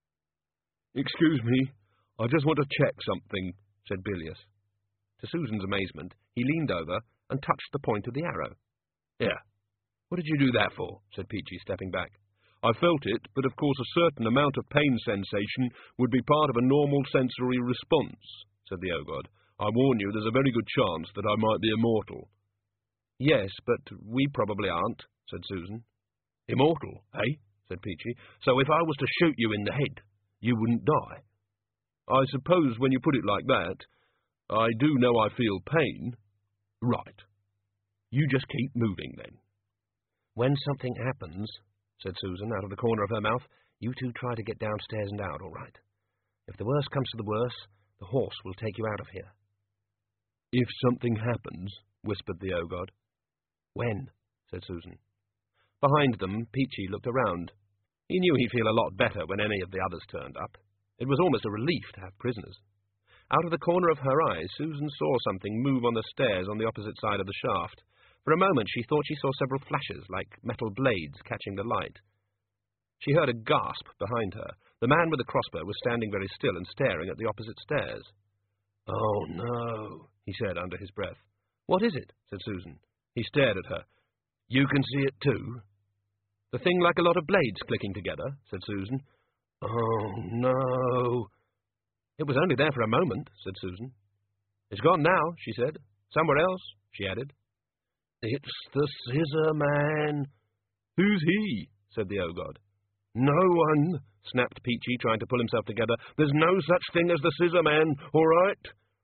[SPEAKER 3] Excuse me, I just want to check something, said Bilious. To Susan's amazement, he leaned over and touched the point of the arrow. Here, what did you do that for? Said Peachy, stepping back. I felt it, but of course a certain amount of pain sensation would be part of a normal sensory response, said the O-God. I warn you, there's a very good chance that I might be immortal. Yes, but we probably aren't, said Susan. Immortal, eh? Said Peachy. So if I was to shoot you in the head, you wouldn't die. I suppose when you put it like that, I do know I feel pain. Right. You just keep moving, then. When something happens, said Susan out of the corner of her mouth, you two try to get downstairs and out, all right. If the worst comes to the worst, the horse will take you out of here. If something happens, whispered the O-God. When? Said Susan. Behind them, Peachy looked around. He knew he'd feel a lot better when any of the others turned up. It was almost a relief to have prisoners. Out of the corner of her eye, Susan saw something move on the stairs on the opposite side of the shaft. For a moment she thought she saw several flashes, like metal blades catching the light. She heard a gasp behind her. The man with the crossbow was standing very still and staring at the opposite stairs. Oh, no, he said under his breath. What is it? Said Susan. He stared at her. You can see it too? The thing like a lot of blades clicking together, said Susan. Oh, no. It was only there for a moment, said Susan. It's gone now, she said. Somewhere else, she added. It's the Scissor Man. Who's he? Said the O-God. No one, snapped Peachy, trying to pull himself together. There's no such thing as the Scissor Man, all right?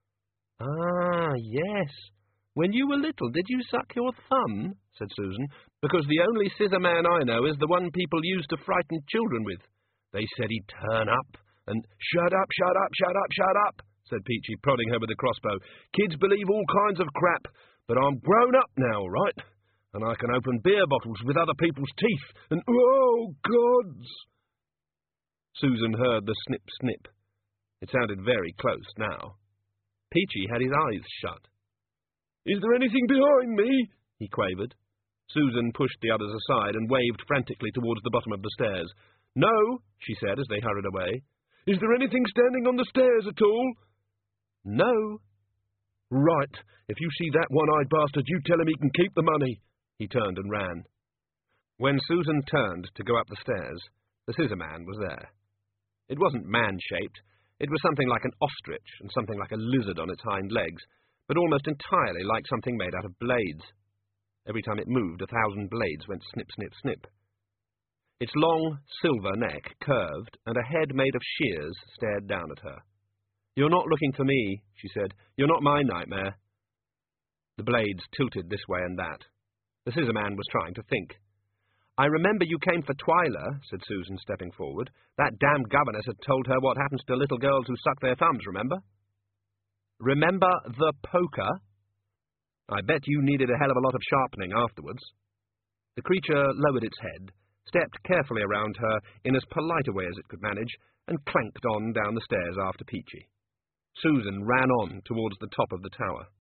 [SPEAKER 3] Ah, yes. When you were little, did you suck your thumb? Said Susan. Because the only Scissor Man I know is the one people used to frighten children with. They said he'd turn up,
[SPEAKER 1] and "Shut up, shut up, shut up, shut up," said Peachy, prodding her with the crossbow. "Kids believe all kinds of crap, but I'm grown up now, all right? And I can open beer bottles with other people's teeth, and oh, gods!"
[SPEAKER 2] Susan heard the snip-snip. It sounded very close now. Peachy had his eyes shut.
[SPEAKER 1] "Is there anything behind me?" he quavered.
[SPEAKER 2] Susan pushed the others aside and waved frantically towards the bottom of the stairs. "No," she said as they hurried away.
[SPEAKER 1] "Is there anything standing on the stairs at all?"
[SPEAKER 2] "No."
[SPEAKER 1] "Right. If you see that one-eyed bastard, you tell him he can keep the money." He turned and ran.
[SPEAKER 2] When Susan turned to go up the stairs, the Scissor Man was there. It wasn't man-shaped. It was something like an ostrich and something like a lizard on its hind legs, but almost entirely like something made out of blades. Every time it moved, a thousand blades went snip, snip, snip. Its long, silver neck curved, and a head made of shears stared down at her. "You're not looking for me," she said. "You're not my nightmare." The blades tilted this way and that. The Scissor Man was trying to think. "I remember you came for Twyla," said Susan, stepping forward. "That damned governess had told her what happens to little girls who suck their thumbs, remember?" "Remember the poker?" "I bet you needed a hell of a lot of sharpening afterwards." The creature lowered its head, stepped carefully around her in as polite a way as it could manage, and clanked on down the stairs after Peachy. Susan ran on towards the top of the tower.